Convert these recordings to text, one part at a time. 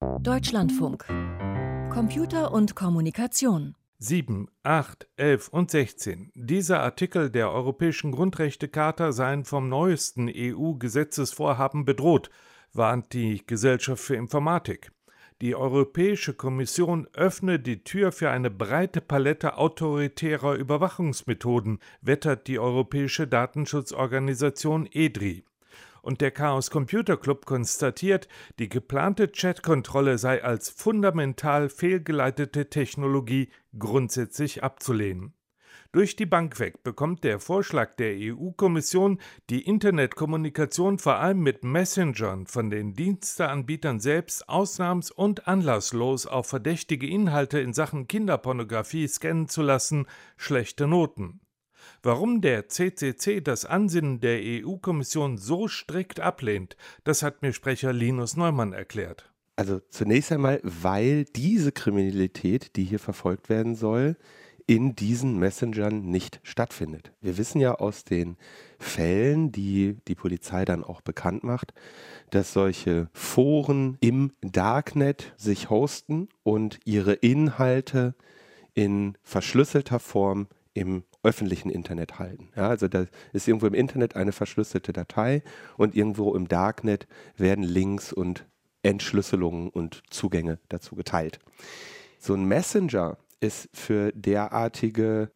Deutschlandfunk. Computer und Kommunikation. 7, 8, 11 und 16. Diese Artikel der Europäischen Grundrechtecharta seien vom neuesten EU-Gesetzesvorhaben bedroht, warnt die Gesellschaft für Informatik. Die Europäische Kommission öffne die Tür für eine breite Palette autoritärer Überwachungsmethoden, wettert die Europäische Datenschutzorganisation EDRI. Und der Chaos Computer Club konstatiert, die geplante Chatkontrolle sei als fundamental fehlgeleitete Technologie grundsätzlich abzulehnen. Durch die Bank weg bekommt der Vorschlag der EU-Kommission, die Internetkommunikation vor allem mit Messengern von den Diensteanbietern selbst ausnahms- und anlasslos auf verdächtige Inhalte in Sachen Kinderpornografie scannen zu lassen, schlechte Noten. Warum der CCC das Ansinnen der EU-Kommission so strikt ablehnt, das hat mir Sprecher Linus Neumann erklärt. Also zunächst einmal, weil diese Kriminalität, die hier verfolgt werden soll, in diesen Messengern nicht stattfindet. Wir wissen ja aus den Fällen, die die Polizei dann auch bekannt macht, dass solche Foren im Darknet sich hosten und ihre Inhalte in verschlüsselter Form im öffentlichen Internet halten. Ja, also da ist irgendwo im Internet eine verschlüsselte Datei und irgendwo im Darknet werden Links und Entschlüsselungen und Zugänge dazu geteilt. So ein Messenger ist für derartige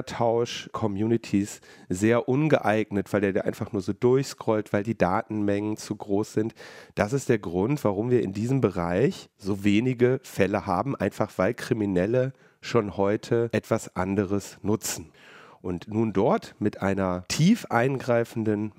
Bildertausch-Communities sehr ungeeignet, weil der einfach nur so durchscrollt, weil die Datenmengen zu groß sind. Das ist der Grund, warum wir in diesem Bereich so wenige Fälle haben, einfach weil Kriminelle schon heute etwas anderes nutzen. Und nun dort mit einer tief eingreifenden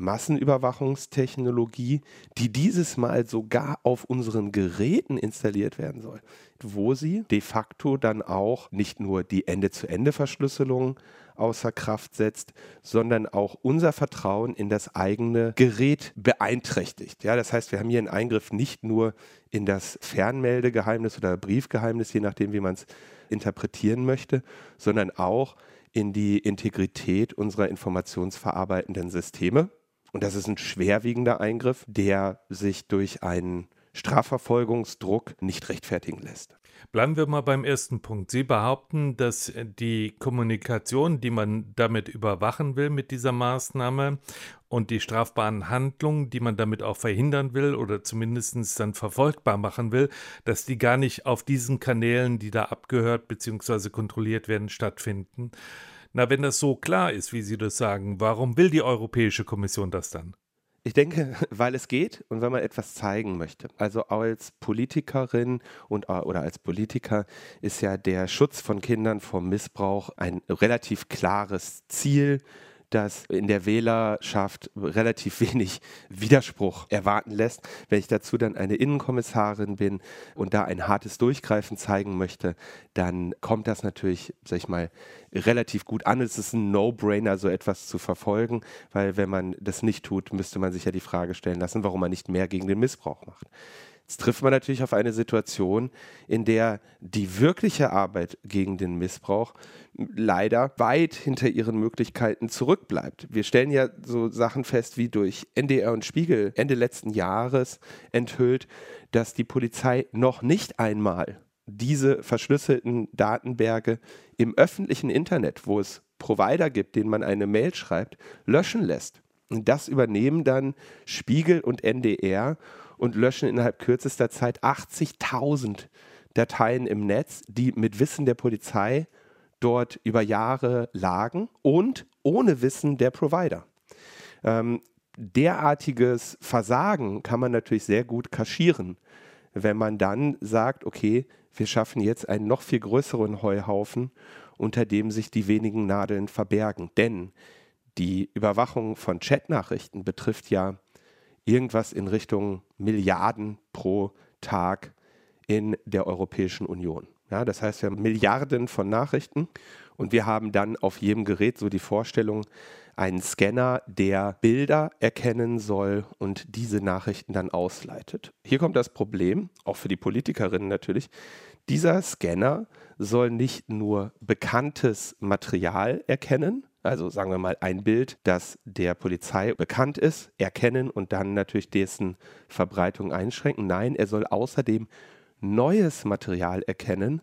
Massenüberwachungstechnologie, die dieses Mal sogar auf unseren Geräten installiert werden soll, wo sie de facto dann auch nicht nur die Ende-zu-Ende-Verschlüsselung außer Kraft setzt, sondern auch unser Vertrauen in das eigene Gerät beeinträchtigt. Ja, das heißt, wir haben hier einen Eingriff nicht nur in das Fernmeldegeheimnis oder Briefgeheimnis, je nachdem, wie man es interpretieren möchte, sondern auch in die Integrität unserer informationsverarbeitenden Systeme. Und das ist ein schwerwiegender Eingriff, der sich durch einen Strafverfolgungsdruck nicht rechtfertigen lässt. Bleiben wir mal beim ersten Punkt. Sie behaupten, dass die Kommunikation, die man damit überwachen will mit dieser Maßnahme und die strafbaren Handlungen, die man damit auch verhindern will oder zumindest dann verfolgbar machen will, dass die gar nicht auf diesen Kanälen, die da abgehört bzw. kontrolliert werden, stattfinden. Na, wenn das so klar ist, wie Sie das sagen, warum will die Europäische Kommission das dann? Ich denke, weil es geht und weil man etwas zeigen möchte. Also als Politikerin oder als Politiker ist ja der Schutz von Kindern vor Missbrauch ein relativ klares Ziel, das in der Wählerschaft relativ wenig Widerspruch erwarten lässt. Wenn ich dazu dann eine Innenkommissarin bin und da ein hartes Durchgreifen zeigen möchte, dann kommt das natürlich, sag ich mal, relativ gut an. Es ist ein No-Brainer, so etwas zu verfolgen, weil wenn man das nicht tut, müsste man sich ja die Frage stellen lassen, warum man nicht mehr gegen den Missbrauch macht. Jetzt trifft man natürlich auf eine Situation, in der die wirkliche Arbeit gegen den Missbrauch leider weit hinter ihren Möglichkeiten zurückbleibt. Wir stellen ja so Sachen fest wie durch NDR und Spiegel Ende letzten Jahres enthüllt, dass die Polizei noch nicht einmal diese verschlüsselten Datenberge im öffentlichen Internet, wo es Provider gibt, denen man eine Mail schreibt, löschen lässt. Und das übernehmen dann Spiegel und NDR und löschen innerhalb kürzester Zeit 80.000 Dateien im Netz, die mit Wissen der Polizei dort über Jahre lagen und ohne Wissen der Provider. Derartiges Versagen kann man natürlich sehr gut kaschieren, wenn man dann sagt, okay, wir schaffen jetzt einen noch viel größeren Heuhaufen, unter dem sich die wenigen Nadeln verbergen. Denn die Überwachung von Chatnachrichten betrifft ja irgendwas in Richtung Milliarden pro Tag in der Europäischen Union. Ja, das heißt, wir haben Milliarden von Nachrichten und wir haben dann auf jedem Gerät so die Vorstellung, einen Scanner, der Bilder erkennen soll und diese Nachrichten dann ausleitet. Hier kommt das Problem, auch für die Politikerinnen natürlich. Dieser Scanner soll nicht nur bekanntes Material erkennen, also sagen wir mal ein Bild, das der Polizei bekannt ist, erkennen und dann natürlich dessen Verbreitung einschränken. Nein, er soll außerdem neues Material erkennen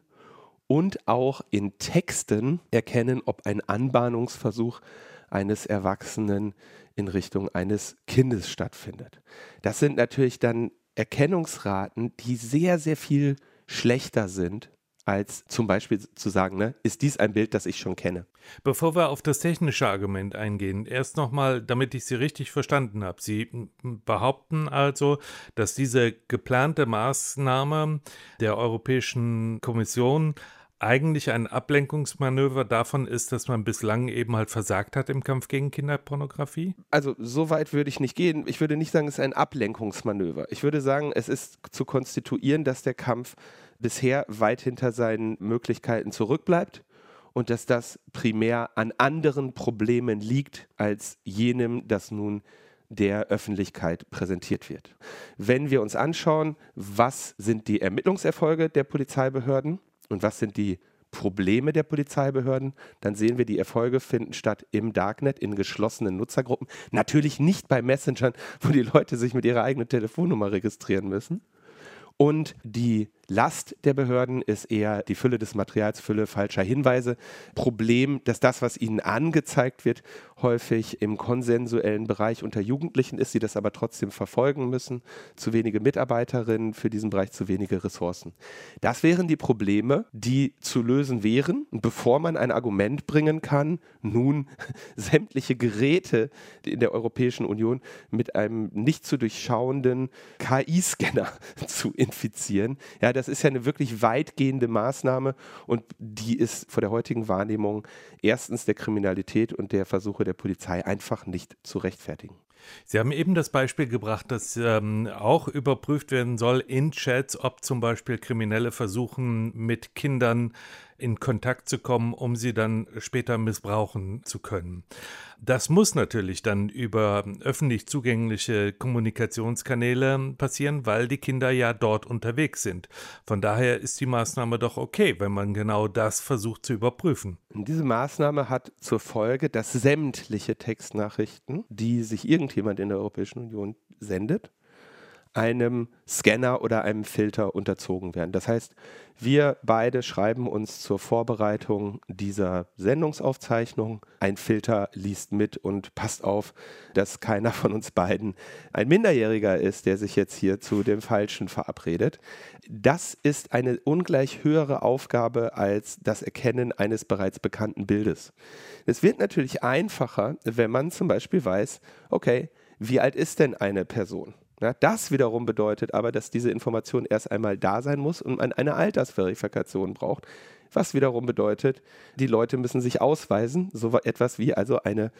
und auch in Texten erkennen, ob ein Anbahnungsversuch eines Erwachsenen in Richtung eines Kindes stattfindet. Das sind natürlich dann Erkennungsraten, die sehr, sehr viel schlechter sind, als zum Beispiel zu sagen, ne, ist dies ein Bild, das ich schon kenne. Bevor wir auf das technische Argument eingehen, erst nochmal, damit ich Sie richtig verstanden habe. Sie behaupten also, dass diese geplante Maßnahme der Europäischen Kommission eigentlich ein Ablenkungsmanöver davon ist, dass man bislang eben halt versagt hat im Kampf gegen Kinderpornografie? Also so weit würde ich nicht gehen. Ich würde nicht sagen, es ist ein Ablenkungsmanöver. Ich würde sagen, es ist zu konstituieren, dass der Kampf bisher weit hinter seinen Möglichkeiten zurückbleibt und dass das primär an anderen Problemen liegt, als jenem, das nun der Öffentlichkeit präsentiert wird. Wenn wir uns anschauen, was sind die Ermittlungserfolge der Polizeibehörden und was sind die Probleme der Polizeibehörden, dann sehen wir, die Erfolge finden statt im Darknet, in geschlossenen Nutzergruppen. Natürlich nicht bei Messengern, wo die Leute sich mit ihrer eigenen Telefonnummer registrieren müssen. Und die Last der Behörden ist eher die Fülle des Materials, Fülle falscher Hinweise. Problem, dass das, was ihnen angezeigt wird, häufig im konsensuellen Bereich unter Jugendlichen ist, sie das aber trotzdem verfolgen müssen. Zu wenige Mitarbeiterinnen für diesen Bereich, zu wenige Ressourcen. Das wären die Probleme, die zu lösen wären. Und bevor man ein Argument bringen kann, nun sämtliche Geräte in der Europäischen Union mit einem nicht zu durchschauenden KI-Scanner zu infizieren. Ja, das ist ja eine wirklich weitgehende Maßnahme und die ist vor der heutigen Wahrnehmung erstens der Kriminalität und der Versuche der Polizei einfach nicht zu rechtfertigen. Sie haben eben das Beispiel gebracht, dass auch überprüft werden soll in Chats, ob zum Beispiel Kriminelle versuchen, mit Kindern in Kontakt zu kommen, um sie dann später missbrauchen zu können. Das muss natürlich dann über öffentlich zugängliche Kommunikationskanäle passieren, weil die Kinder ja dort unterwegs sind. Von daher ist die Maßnahme doch okay, wenn man genau das versucht zu überprüfen. Diese Maßnahme hat zur Folge, dass sämtliche Textnachrichten, die sich irgendjemand in der Europäischen Union sendet, einem Scanner oder einem Filter unterzogen werden. Das heißt, wir beide schreiben uns zur Vorbereitung dieser Sendungsaufzeichnung. Ein Filter liest mit und passt auf, dass keiner von uns beiden ein Minderjähriger ist, der sich jetzt hier zu dem Falschen verabredet. Das ist eine ungleich höhere Aufgabe als das Erkennen eines bereits bekannten Bildes. Es wird natürlich einfacher, wenn man zum Beispiel weiß, okay, wie alt ist denn eine Person? Ja, das wiederum bedeutet aber, dass diese Information erst einmal da sein muss und man eine Altersverifikation braucht, was wiederum bedeutet, die Leute müssen sich ausweisen, so etwas wie also eine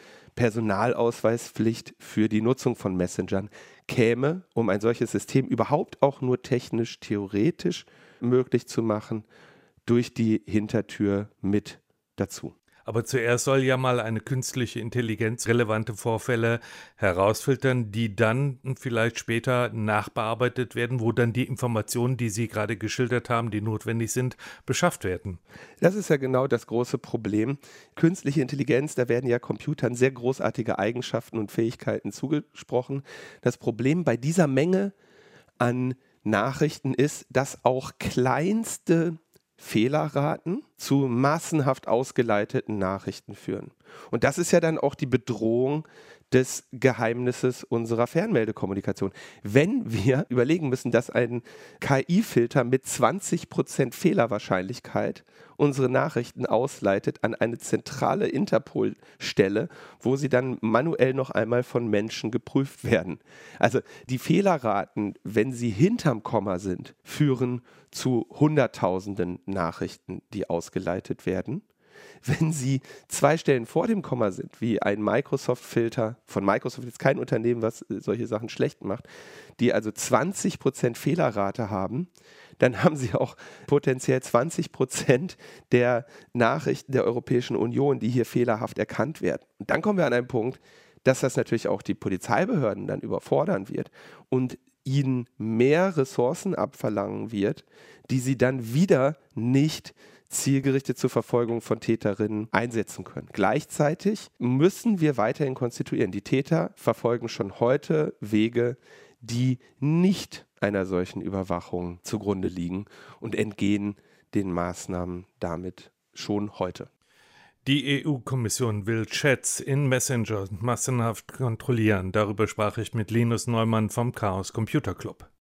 Personalausweispflicht für die Nutzung von Messengern käme, um ein solches System überhaupt auch nur technisch, theoretisch möglich zu machen, durch die Hintertür mit dazu. Aber zuerst soll ja mal eine künstliche Intelligenz relevante Vorfälle herausfiltern, die dann vielleicht später nachbearbeitet werden, wo dann die Informationen, die Sie gerade geschildert haben, die notwendig sind, beschafft werden. Das ist ja genau das große Problem. Künstliche Intelligenz, da werden ja Computern sehr großartige Eigenschaften und Fähigkeiten zugesprochen. Das Problem bei dieser Menge an Nachrichten ist, dass auch kleinste Fehlerraten zu massenhaft ausgeleiteten Nachrichten führen. Und das ist ja dann auch die Bedrohung des Geheimnisses unserer Fernmeldekommunikation. Wenn wir überlegen müssen, dass ein KI-Filter mit 20% Fehlerwahrscheinlichkeit unsere Nachrichten ausleitet an eine zentrale Interpol-Stelle, wo sie dann manuell noch einmal von Menschen geprüft werden. Also die Fehlerraten, wenn sie hinterm Komma sind, führen zu Hunderttausenden Nachrichten, die ausgeleitet werden. Wenn sie 2 Stellen vor dem Komma sind, wie ein Microsoft-Filter, von Microsoft ist kein Unternehmen, was solche Sachen schlecht macht, die also 20% Fehlerrate haben, dann haben sie auch potenziell 20% der Nachrichten der Europäischen Union, die hier fehlerhaft erkannt werden. Und dann kommen wir an einen Punkt, dass das natürlich auch die Polizeibehörden dann überfordern wird und ihnen mehr Ressourcen abverlangen wird, die sie dann wieder nicht zielgerichtet zur Verfolgung von Täterinnen einsetzen können. Gleichzeitig müssen wir weiterhin konstituieren. Die Täter verfolgen schon heute Wege, die nicht einer solchen Überwachung zugrunde liegen und entgehen den Maßnahmen damit schon heute. Die EU-Kommission will Chats in Messenger massenhaft kontrollieren. Darüber sprach ich mit Linus Neumann vom Chaos Computer Club.